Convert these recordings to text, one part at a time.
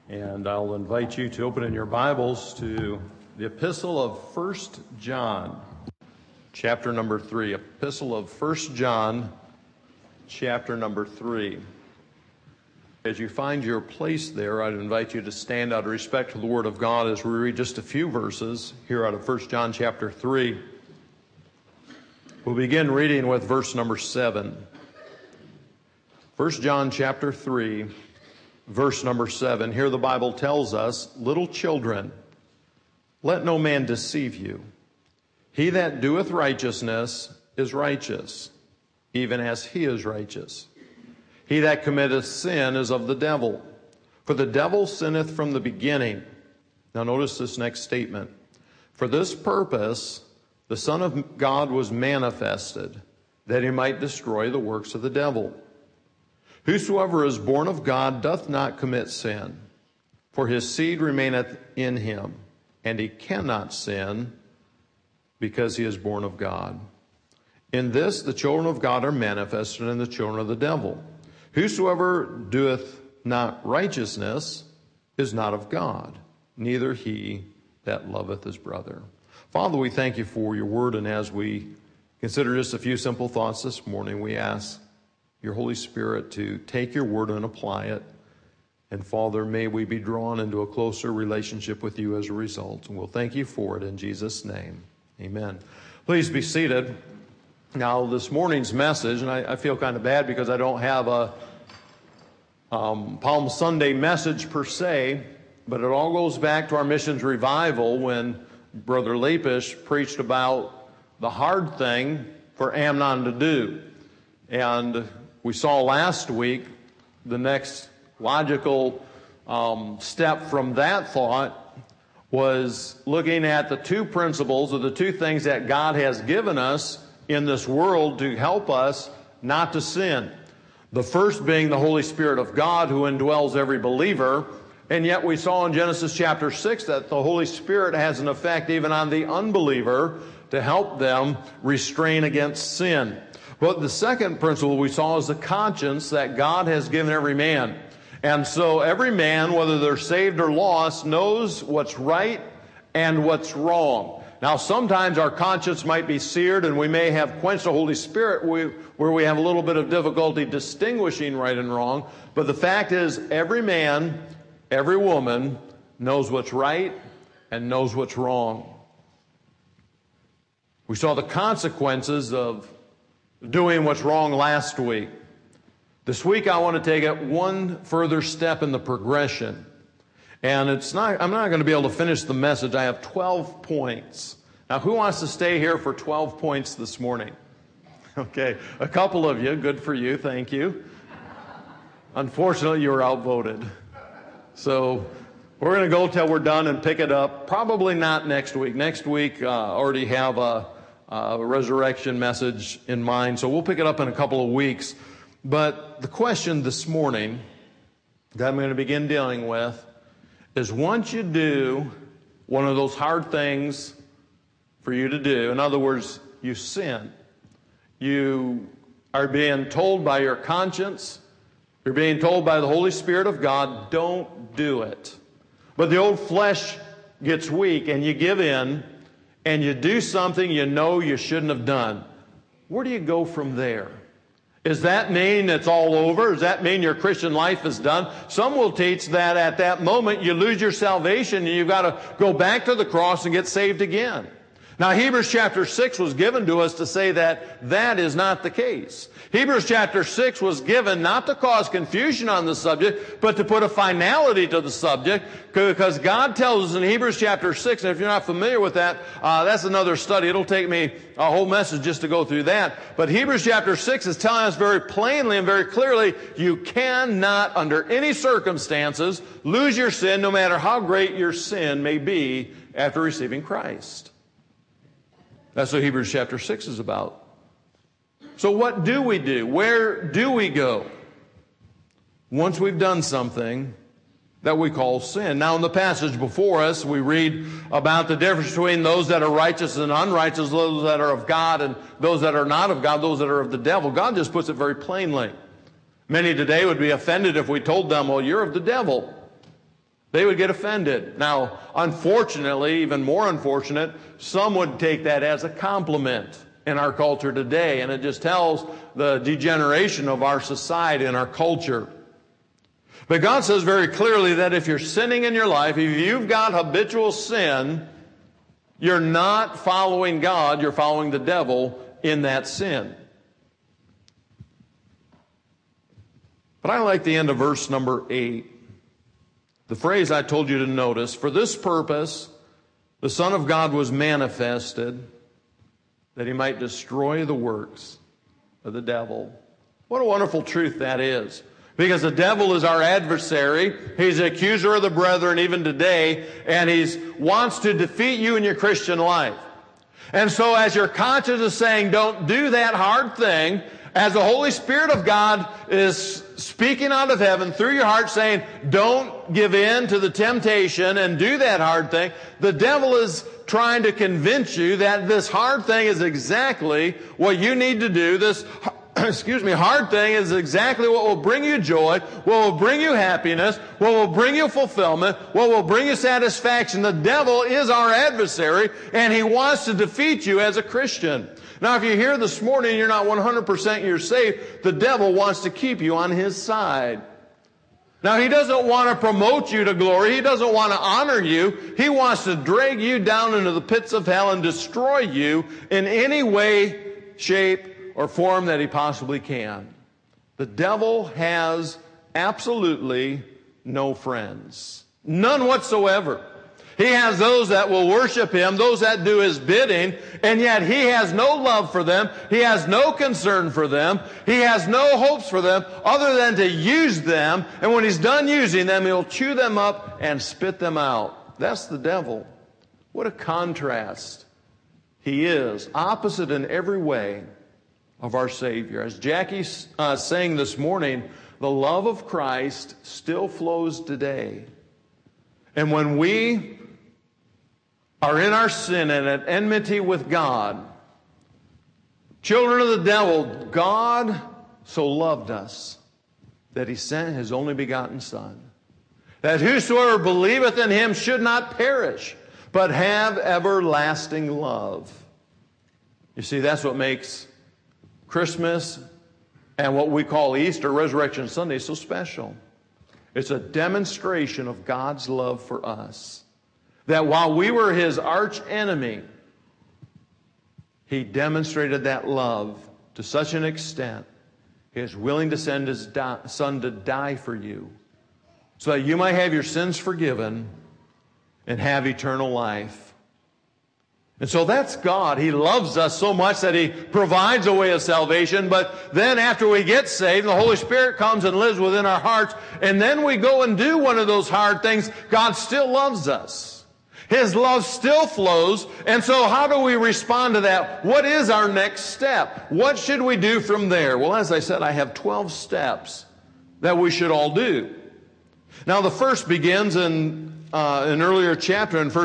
And I'll invite you to open in your Bibles to the Epistle of 1 John, chapter number 3. Epistle of 1 John, chapter number 3. As you find your place there, I'd invite you to stand out of respect to the Word of God as we read just a few verses here out of 1 John chapter 3. We'll begin reading with verse number 7. 1 John chapter 3. Verse number 7, here the Bible tells us, "Little children, let no man deceive you. He that doeth righteousness is righteous, even as he is righteous. He that committeth sin is of the devil, for the devil sinneth from the beginning." Now notice this next statement. "For this purpose the Son of God was manifested, that he might destroy the works of the devil. Whosoever is born of God doth not commit sin, for his seed remaineth in him, and he cannot sin, because he is born of God. In this the children of God are manifested, and the children of the devil. Whosoever doeth not righteousness is not of God, neither he that loveth his brother." Father, we thank you for your word, and as we consider just a few simple thoughts this morning, we ask your Holy Spirit to take your word and apply it. And Father, may we be drawn into a closer relationship with you as a result. And we'll thank you for it in Jesus' name. Amen. Please be seated. Now, this morning's message, and I feel kind of bad because I don't have a Palm Sunday message per se, but it all goes back to our missions revival when Brother Lapish preached about the hard thing for Amnon to do. And we saw last week the next logical step from that thought was looking at the two principles or the two things that God has given us in this world to help us not to sin. The first being the Holy Spirit of God who indwells every believer. And yet we saw in Genesis chapter 6 that the Holy Spirit has an effect even on the unbeliever to help them restrain against sin. But the second principle we saw is the conscience that God has given every man. And so every man, whether they're saved or lost, knows what's right and what's wrong. Now, sometimes our conscience might be seared and we may have quenched the Holy Spirit where we have a little bit of difficulty distinguishing right and wrong. But the fact is, every man, every woman knows what's right and knows what's wrong. We saw the consequences of doing what's wrong last week. This week I want to take it one further step in the progression. And I'm not going to be able to finish the message. I have 12 points. Now, who wants to stay here for 12 points this morning? Okay, a couple of you. Good for you. Thank you. Unfortunately, you were outvoted. So we're going to go till we're done and pick it up. Probably not next week. Next week, already have a resurrection message in mind, so we'll pick it up in a couple of weeks. But the question this morning that I'm going to begin dealing with is, once you do one of those hard things for you to do, in other words, you sin, you are being told by your conscience, you're being told by the Holy Spirit of God, don't do it. But the old flesh gets weak and you give in, and you do something you know you shouldn't have done. Where do you go from there? Does that mean it's all over? Does that mean your Christian life is done? Some will teach that at that moment you lose your salvation and you've got to go back to the cross and get saved again. Now, Hebrews chapter 6 was given to us to say that that is not the case. Hebrews chapter 6 was given not to cause confusion on the subject, but to put a finality to the subject, because God tells us in Hebrews chapter 6, and if you're not familiar with that, that's another study. It'll take me a whole message just to go through that. But Hebrews chapter 6 is telling us very plainly and very clearly, you cannot, under any circumstances, lose your sin, no matter how great your sin may be, after receiving Christ. That's what Hebrews chapter 6 is about. So what do we do? Where do we go once we've done something that we call sin? Now, in the passage before us, we read about the difference between those that are righteous and unrighteous, those that are of God and those that are not of God, those that are of the devil. God just puts it very plainly. Many today would be offended if we told them, well, you're of the devil. They would get offended. Now, unfortunately, even more unfortunate, some would take that as a compliment in our culture today, and it just tells the degeneration of our society and our culture. But God says very clearly that if you're sinning in your life, if you've got habitual sin, you're not following God, you're following the devil in that sin. But I like the end of verse number 8. The phrase I told you to notice, for this purpose, the Son of God was manifested, that he might destroy the works of the devil. What a wonderful truth that is. Because the devil is our adversary. He's the accuser of the brethren even today, and he wants to defeat you in your Christian life. And so as your conscience is saying, don't do that hard thing, as the Holy Spirit of God is speaking out of heaven through your heart saying, don't give in to the temptation and do that hard thing, the devil is trying to convince you that this hard thing is exactly what you need to do. This hard thing is exactly what will bring you joy, what will bring you happiness, what will bring you fulfillment, what will bring you satisfaction. The devil is our adversary, and he wants to defeat you as a Christian. Now, if you're here this morning and you're not 100% you're saved, the devil wants to keep you on his side. Now, he doesn't want to promote you to glory. He doesn't want to honor you. He wants to drag you down into the pits of hell and destroy you in any way, shape, or form that he possibly can. The devil has absolutely no friends. None whatsoever. He has those that will worship him, those that do his bidding, and yet he has no love for them. He has no concern for them. He has no hopes for them other than to use them. And when he's done using them, he'll chew them up and spit them out. That's the devil. What a contrast he is, opposite in every way of our Savior. As Jackie sang this morning, the love of Christ still flows today. And when we are in our sin and at enmity with God, children of the devil, God so loved us that he sent his only begotten Son, that whosoever believeth in him should not perish, but have everlasting love. You see, that's what makes Christmas and what we call Easter, Resurrection Sunday, so special. It's a demonstration of God's love for us. That while we were his arch enemy, he demonstrated that love to such an extent, he is willing to send his Son to die for you, so that you might have your sins forgiven and have eternal life. And so that's God. He loves us so much that he provides a way of salvation. But then after we get saved, the Holy Spirit comes and lives within our hearts. And then we go and do one of those hard things. God still loves us. His love still flows. And so how do we respond to that? What is our next step? What should we do from there? Well, as I said, I have 12 steps that we should all do. Now, the first begins in an earlier chapter in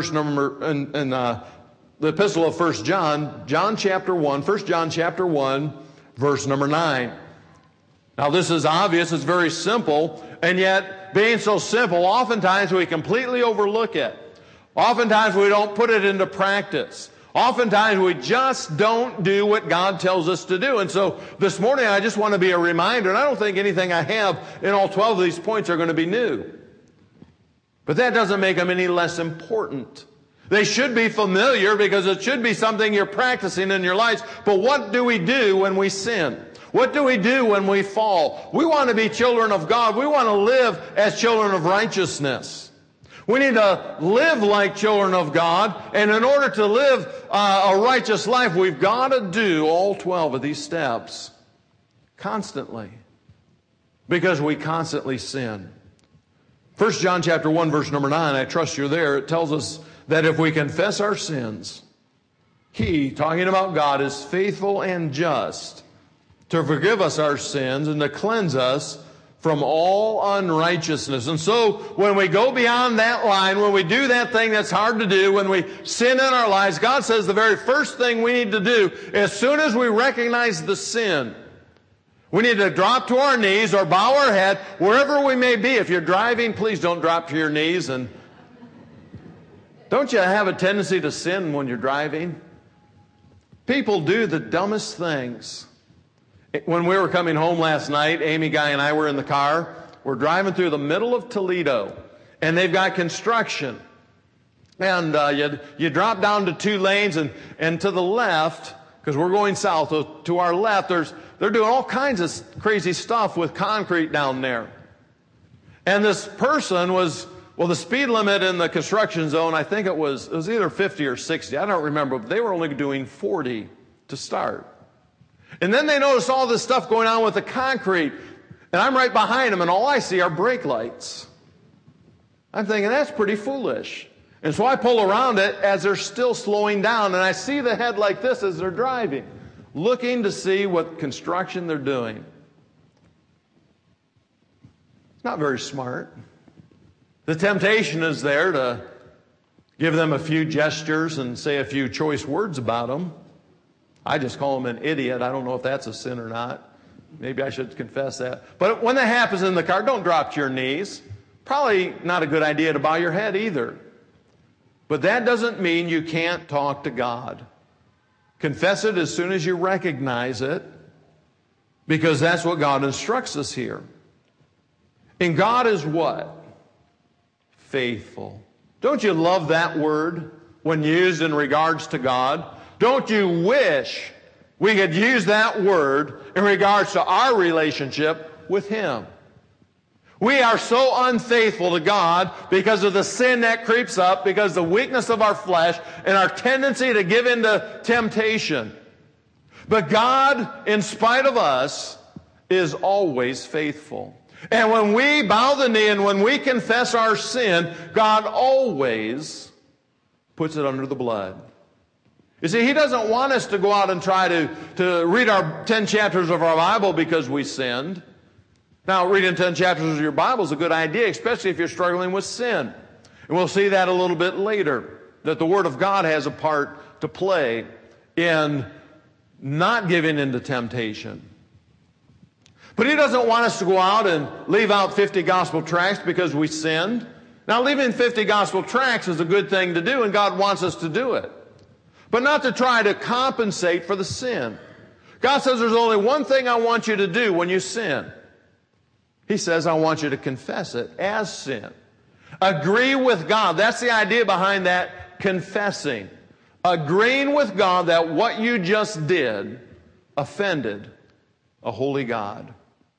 the epistle of 1 John, John chapter 1, 1 John chapter 1, verse number 9. Now this is obvious, it's very simple, and yet being so simple, oftentimes we completely overlook it. Oftentimes we don't put it into practice. Oftentimes we just don't do what God tells us to do. And so this morning I just want to be a reminder, and I don't think anything I have in all 12 of these points are going to be new. But that doesn't make them any less important. They should be familiar because it should be something you're practicing in your lives. But what do we do when we sin? What do we do when we fall? We want to be children of God. We want to live as children of righteousness. We need to live like children of God. And in order to live a righteous life, we've got to do all 12 of these steps constantly, because we constantly sin. 1 John chapter 1, verse number 9, I trust you're there. It tells us that if we confess our sins, he, talking about God, is faithful and just to forgive us our sins and to cleanse us from all unrighteousness. And so when we go beyond that line, when we do that thing that's hard to do, when we sin in our lives, God says the very first thing we need to do, as soon as we recognize the sin, We need to drop to our knees or bow our head, wherever we may be. If you're driving, please don't drop to your knees. And don't you have a tendency to sin when you're driving? People do the dumbest things. When we were coming home last night, Amy, Guy, and I were in the car. We're driving through the middle of Toledo, and they've got construction. And you drop down to 2 lanes, and to the left, because we're going south, so to our left, they're doing all kinds of crazy stuff with concrete down there. And this person was, well, the speed limit in the construction zone, I think it was either 50 or 60. I don't remember, but they were only doing 40 to start. And then they noticed all this stuff going on with the concrete, and I'm right behind them, and all I see are brake lights. I'm thinking, that's pretty foolish. And so I pull around it as they're still slowing down, and I see the head like this as they're driving, looking to see what construction they're doing. Not very smart. The temptation is there to give them a few gestures and say a few choice words about them. I just call them an idiot. I don't know if that's a sin or not. Maybe I should confess that. But when that happens in the car, don't drop to your knees. Probably not a good idea to bow your head either. But that doesn't mean you can't talk to God. Confess it as soon as you recognize it, because that's what God instructs us here. And God is what? Faithful. Don't you love that word when used in regards to God? Don't you wish we could use that word in regards to our relationship with Him? We are so unfaithful to God because of the sin that creeps up, because of the weakness of our flesh and our tendency to give in to temptation. But God, in spite of us, is always faithful. And when we bow the knee and when we confess our sin, God always puts it under the blood. You see, He doesn't want us to go out and try to read our 10 chapters of our Bible because we sinned. Now, reading 10 chapters of your Bible is a good idea, especially if you're struggling with sin. And we'll see that a little bit later, that the Word of God has a part to play in not giving into temptation. But He doesn't want us to go out and leave out 50 gospel tracts because we sinned. Now, leaving 50 gospel tracts is a good thing to do, and God wants us to do it. But not to try to compensate for the sin. God says there's only one thing I want you to do when you sin. He says, I want you to confess it as sin. Agree with God. That's the idea behind that confessing. Agreeing with God that what you just did offended a holy God.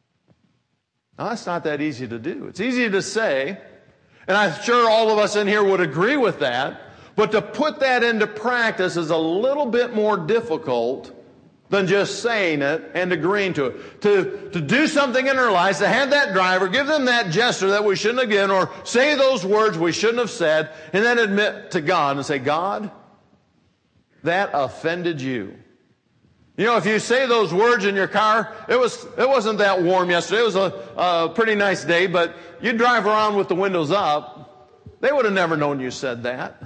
Now, that's not that easy to do. It's easy to say, and I'm sure all of us in here would agree with that, but to put that into practice is a little bit more difficult than just saying it and agreeing to it. To do something in our lives, to have that driver, give them that gesture that we shouldn't have given, or say those words we shouldn't have said, and then admit to God and say, God, that offended you. You know, if you say those words in your car, it wasn't that warm yesterday. It was a pretty nice day, but you drive around with the windows up, they would have never known you said that.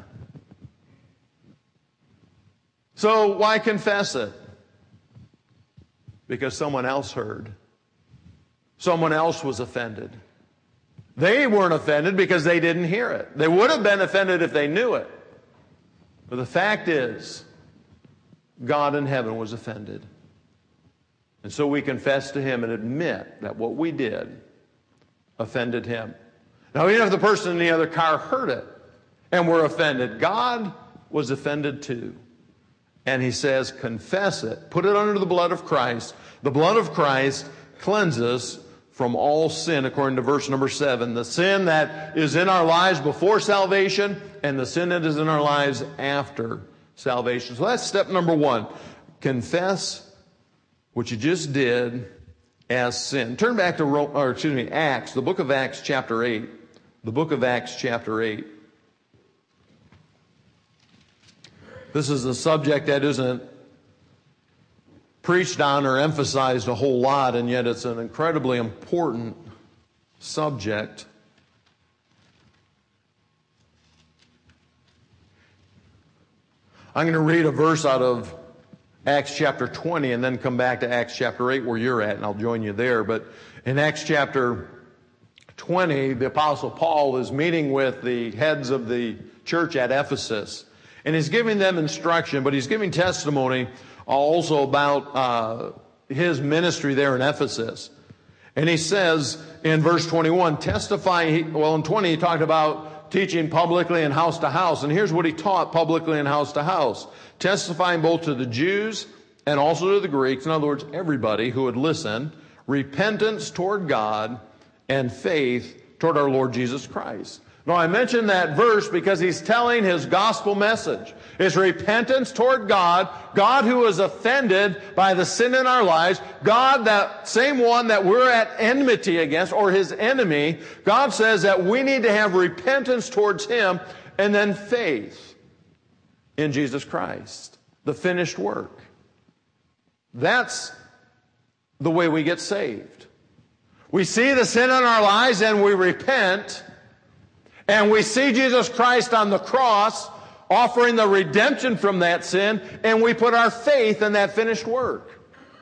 So why confess it? Because someone else heard. Someone else was offended. They weren't offended because they didn't hear it. They would have been offended if they knew it. But the fact is, God in heaven was offended. And so we confess to Him and admit that what we did offended Him. Now, even if the person in the other car heard it and were offended, God was offended too. And He says, confess it. Put it under the blood of Christ. The blood of Christ cleanses from all sin, according to verse number 7. The sin that is in our lives before salvation and the sin that is in our lives after salvation. So that's step number 1. Confess what you just did as sin. Turn back to Acts, the book of Acts chapter 8. The book of Acts chapter 8. This is a subject that isn't preached on or emphasized a whole lot, and yet it's an incredibly important subject. I'm going to read a verse out of Acts chapter 20 and then come back to Acts chapter 8 where you're at, and I'll join you there. But in Acts chapter 20, the Apostle Paul is meeting with the heads of the church at Ephesus, and he's giving them instruction, but he's giving testimony also about his ministry there in Ephesus. And he says in verse 21, testifying, well, in 20 he talked about teaching publicly and house to house. And here's what he taught publicly and house to house. Testifying both to the Jews and also to the Greeks, in other words, everybody who would listen, repentance toward God and faith toward our Lord Jesus Christ. Now, I mentioned that verse because he's telling his gospel message. It's repentance toward God, God who is offended by the sin in our lives, God, that same one that we're at enmity against, or his enemy. God says that we need to have repentance towards him and then faith in Jesus Christ, the finished work. That's the way we get saved. We see the sin in our lives and we repent, and we see Jesus Christ on the cross offering the redemption from that sin, and we put our faith in that finished work.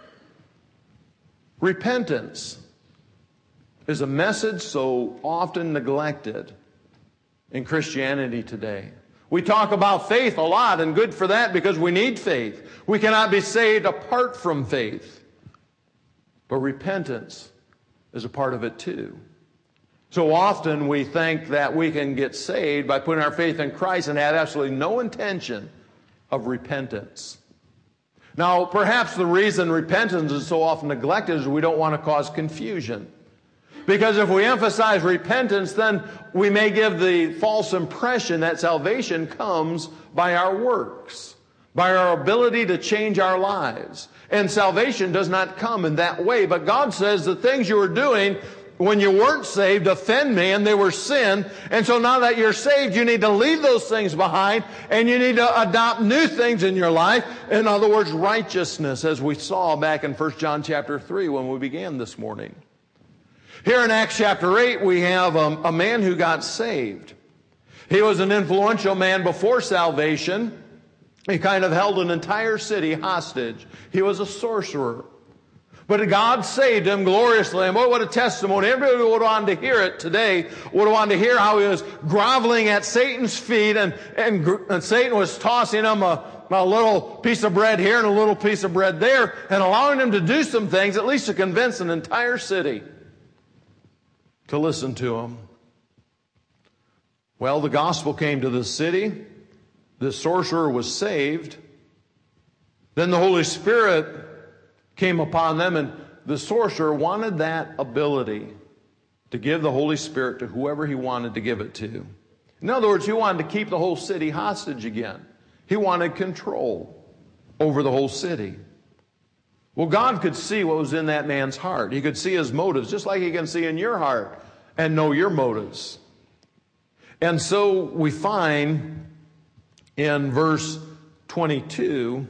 Repentance is a message so often neglected in Christianity today. We talk about faith a lot, and good for that, because we need faith. We cannot be saved apart from faith. But repentance is a part of it too. So often we think that we can get saved by putting our faith in Christ and have absolutely no intention of repentance. Now, perhaps the reason repentance is so often neglected is we don't want to cause confusion. Because if we emphasize repentance, then we may give the false impression that salvation comes by our works, by our ability to change our lives. And salvation does not come in that way. But God says the things you were doing when you weren't saved offend me, and they were sin. And so now that you're saved, you need to leave those things behind, and you need to adopt new things in your life. In other words, righteousness, as we saw back in 1 John chapter 3 when we began this morning. Here in Acts chapter 8, we have a man who got saved. He was an influential man before salvation. He kind of held an entire city hostage. He was a sorcerer. But God saved him gloriously. And boy, what a testimony. Everybody would want to hear it today. Would want to hear how he was groveling at Satan's feet, and Satan was tossing him a little piece of bread here and a little piece of bread there, and allowing him to do some things, at least to convince an entire city to listen to him. Well, the gospel came to the city. The sorcerer was saved. Then the Holy Spirit came upon them, and the sorcerer wanted that ability to give the Holy Spirit to whoever he wanted to give it to. In other words, he wanted to keep the whole city hostage again. He wanted control over the whole city. Well, God could see what was in that man's heart. He could see his motives, just like he can see in your heart and know your motives. And so we find in verse 22,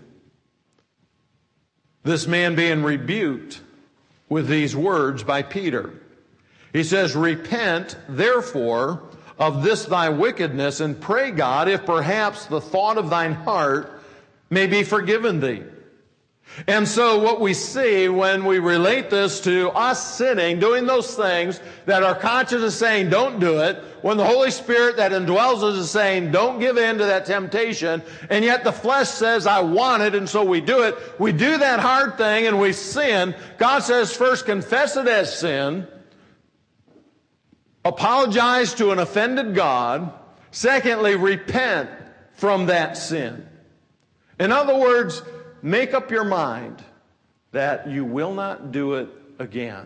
this man being rebuked with these words by Peter. He says, repent, therefore, of this thy wickedness, and pray God, if perhaps the thought of thine heart may be forgiven thee. And so what we see when we relate this to us sinning, doing those things that our conscience is saying don't do it, when the Holy Spirit that indwells us is saying don't give in to that temptation, and yet the flesh says I want it, and so we do it. We do that hard thing and we sin. God says first confess it as sin, apologize to an offended God, secondly repent from that sin. In other words, make up your mind that you will not do it again.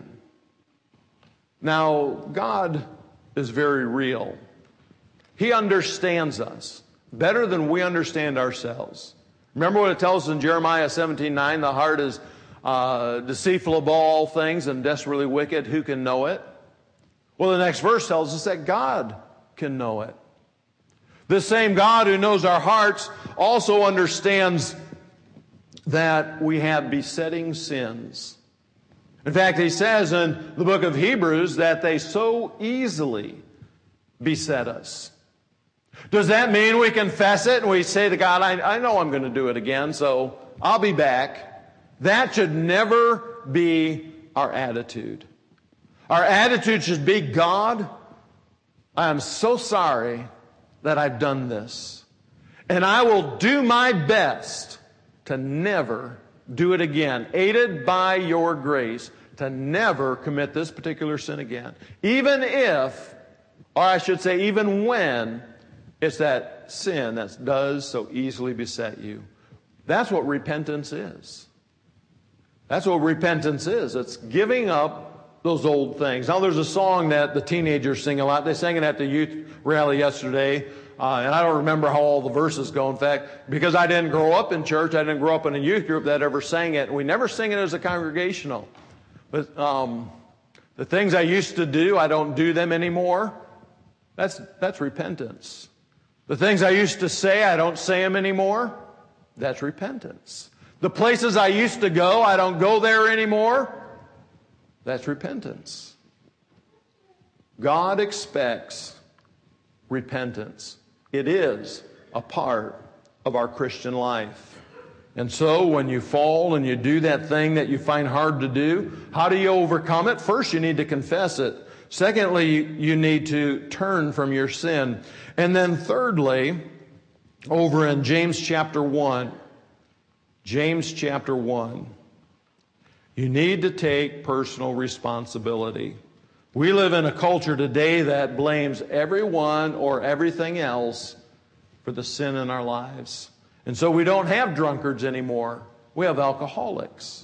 Now, God is very real. He understands us better than we understand ourselves. Remember what it tells us in Jeremiah 17:9, the heart is deceitful of all things and desperately wicked. Who can know it? Well, the next verse tells us that God can know it. This same God who knows our hearts also understands that we have besetting sins. In fact, he says in the book of Hebrews that they so easily beset us. Does that mean we confess it and we say to God, I know I'm going to do it again, so I'll be back? That should never be our attitude. Our attitude should be, God, I am so sorry that I've done this. And I will do my best to never do it again, aided by your grace, to never commit this particular sin again. Even if, or I should say even when, it's that sin that does so easily beset you. That's what repentance is. That's what repentance is. It's giving up those old things. Now, there's a song that the teenagers sing a lot. They sang it at the youth rally yesterday, and I don't remember how all the verses go. In fact, because I didn't grow up in church, I didn't grow up in a youth group that ever sang it. We never sing it as a congregational. But the things I used to do, I don't do them anymore. That's repentance. The things I used to say, I don't say them anymore. That's repentance. The places I used to go, I don't go there anymore. That's repentance. God expects repentance. It is a part of our Christian life. And so when you fall and you do that thing that you find hard to do, how do you overcome it? First, you need to confess it. Secondly, you need to turn from your sin. And then thirdly, over in James chapter 1, you need to take personal responsibility. We live in a culture today that blames everyone or everything else for the sin in our lives. And so we don't have drunkards anymore. We have alcoholics.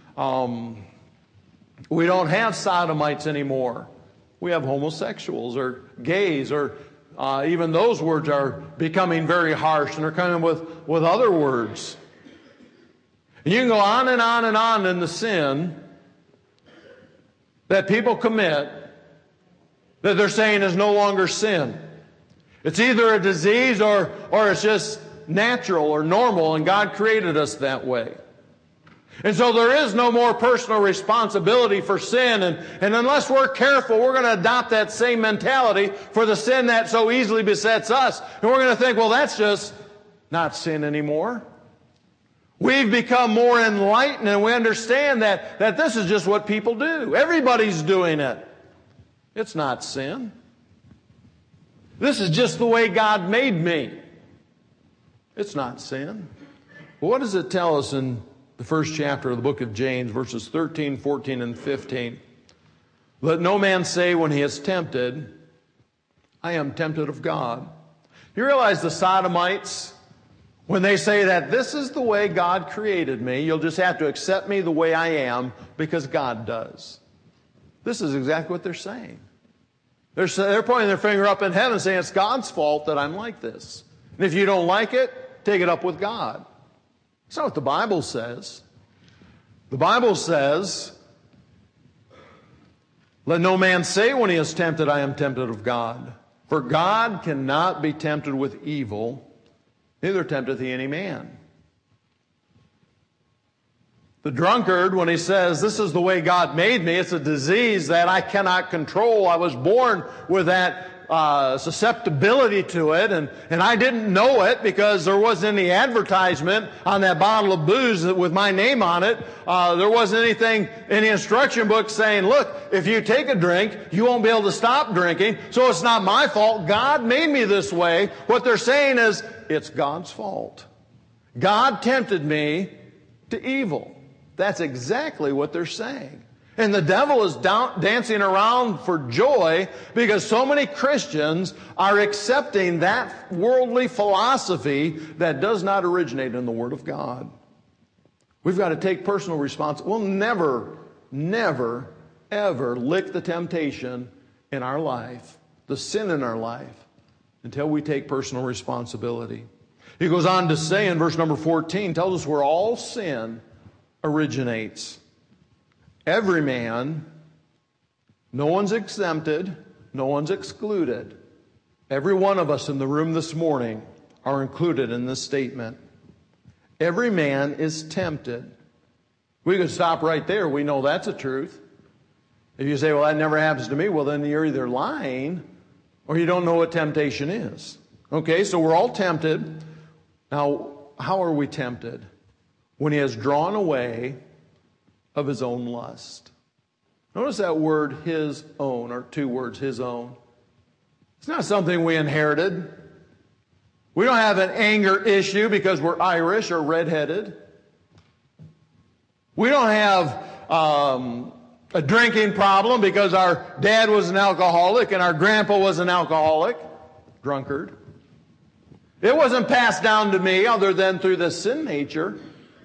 We don't have sodomites anymore. We have homosexuals or gays, or even those words are becoming very harsh and are coming with other words. And you can go on and on and on in the sin that people commit that they're saying is no longer sin. It's either a disease or it's just natural or normal, and God created us that way. And so there is no more personal responsibility for sin, and unless we're careful, we're going to adopt that same mentality for the sin that so easily besets us. And we're going to think, well, that's just not sin anymore. We've become more enlightened, and we understand that this is just what people do. Everybody's doing it. It's not sin. This is just the way God made me. It's not sin. Well, what does it tell us in the first chapter of the book of James, verses 13, 14, and 15? Let no man say when he is tempted, I am tempted of God. You realize the sodomites, when they say that this is the way God created me, you'll just have to accept me the way I am because God does. This is exactly what they're saying. They're pointing their finger up in heaven saying it's God's fault that I'm like this. And if you don't like it, take it up with God. That's not what the Bible says. The Bible says, let no man say when he is tempted, I am tempted of God. For God cannot be tempted with evil, neither tempteth he any man. The drunkard, when he says, this is the way God made me, it's a disease that I cannot control. I was born with that susceptibility to it, and I didn't know it because there wasn't any advertisement on that bottle of booze with my name on it. There wasn't anything in the instruction book saying, look, if you take a drink, you won't be able to stop drinking, so it's not my fault. God made me this way. What they're saying is, it's God's fault. God tempted me to evil. That's exactly what they're saying. And the devil is dancing around for joy because so many Christians are accepting that worldly philosophy that does not originate in the Word of God. We've got to take personal responsibility. We'll never, ever lick the temptation in our life, the sin in our life, until we take personal responsibility. He goes on to say in verse number 14, tells us where all sin originates. Every man, no one's exempted, no one's excluded. Every one of us in the room this morning are included in this statement. Every man is tempted. We could stop right there. We know that's a truth. If you say, well, that never happens to me, well, then you're either lying or you don't know what temptation is. Okay, so we're all tempted. Now, how are we tempted? When he has drawn away of his own lust. Notice that word, his own, or two words, his own. It's not something we inherited. We don't have an anger issue because we're Irish or redheaded. We don't have a drinking problem because our dad was an alcoholic and our grandpa was an alcoholic, drunkard. It wasn't passed down to me other than through the sin nature.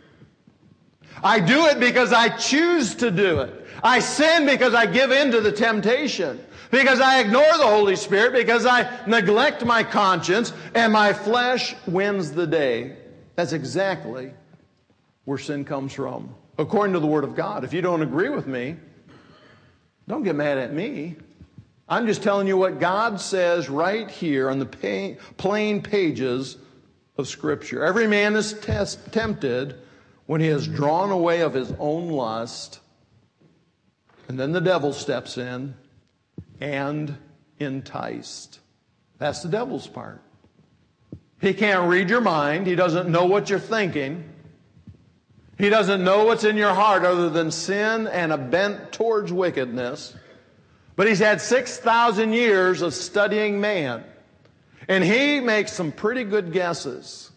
I do it because I choose to do it. I sin because I give in to the temptation, because I ignore the Holy Spirit, because I neglect my conscience, and my flesh wins the day. That's exactly where sin comes from, according to the Word of God. If you don't agree with me, don't get mad at me. I'm just telling you what God says right here on the plain pages of Scripture. Every man is tempted when he has drawn away of his own lust, and then the devil steps in and enticed. That's the devil's part. He can't read your mind. He doesn't know what you're thinking. He doesn't know what's in your heart other than sin and a bent towards wickedness. But he's had 6,000 years of studying man. And he makes some pretty good guesses.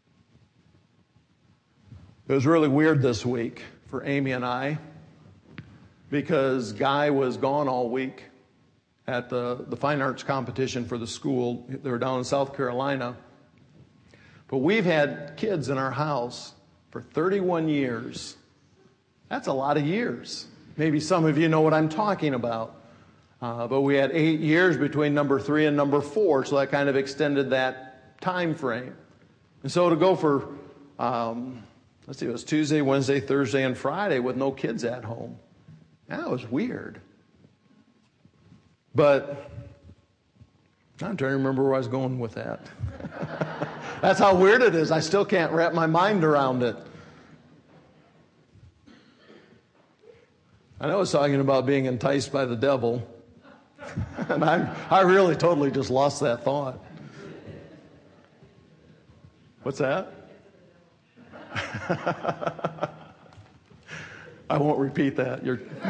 It was really weird this week for Amy and I, because Guy was gone all week at the fine arts competition for the school. They were down in South Carolina. But we've had kids in our house for 31 years. That's a lot of years. Maybe some of you know what I'm talking about. But we had 8 years between number 3 and number 4, so that kind of extended that time frame. And so to go for, it was Tuesday, Wednesday, Thursday, and Friday with no kids at home. That was weird. But I'm trying to remember where I was going with that. That's how weird it is. I still can't wrap my mind around it. I know I was talking about being enticed by the devil. And I really totally just lost that thought. What's that? I won't repeat that.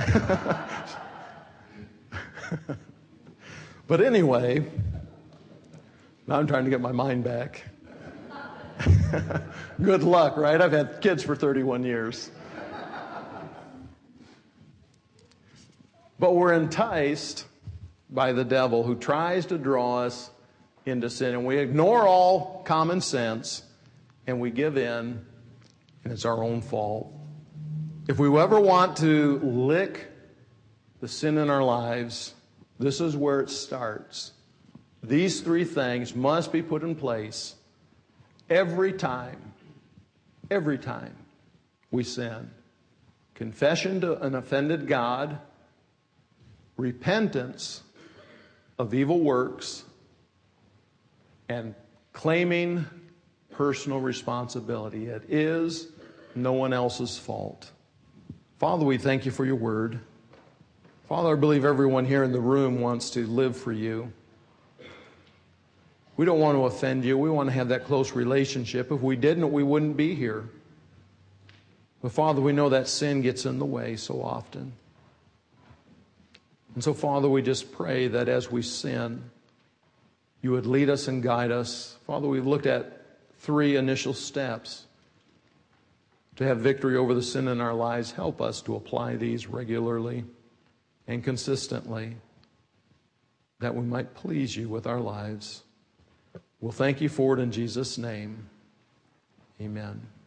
But anyway, now I'm trying to get my mind back. Good luck, right? I've had kids for 31 years. But we're enticed by the devil, who tries to draw us into sin. And we ignore all common sense, and we give in, and it's our own fault. If we ever want to lick the sin in our lives, this is where it starts. These 3 things must be put in place every time we sin. Confession to an offended God, repentance of evil works, and claiming personal responsibility. It is no one else's fault. Father, we thank you for your word. Father, I believe everyone here in the room wants to live for you. We don't want to offend you. We want to have that close relationship. If we didn't, we wouldn't be here. But Father, we know that sin gets in the way so often. And so, Father, we just pray that as we sin, you would lead us and guide us. Father, we've looked at 3 initial steps to have victory over the sin in our lives. Help us to apply these regularly and consistently, that we might please you with our lives. We'll thank you for it in Jesus' name. Amen.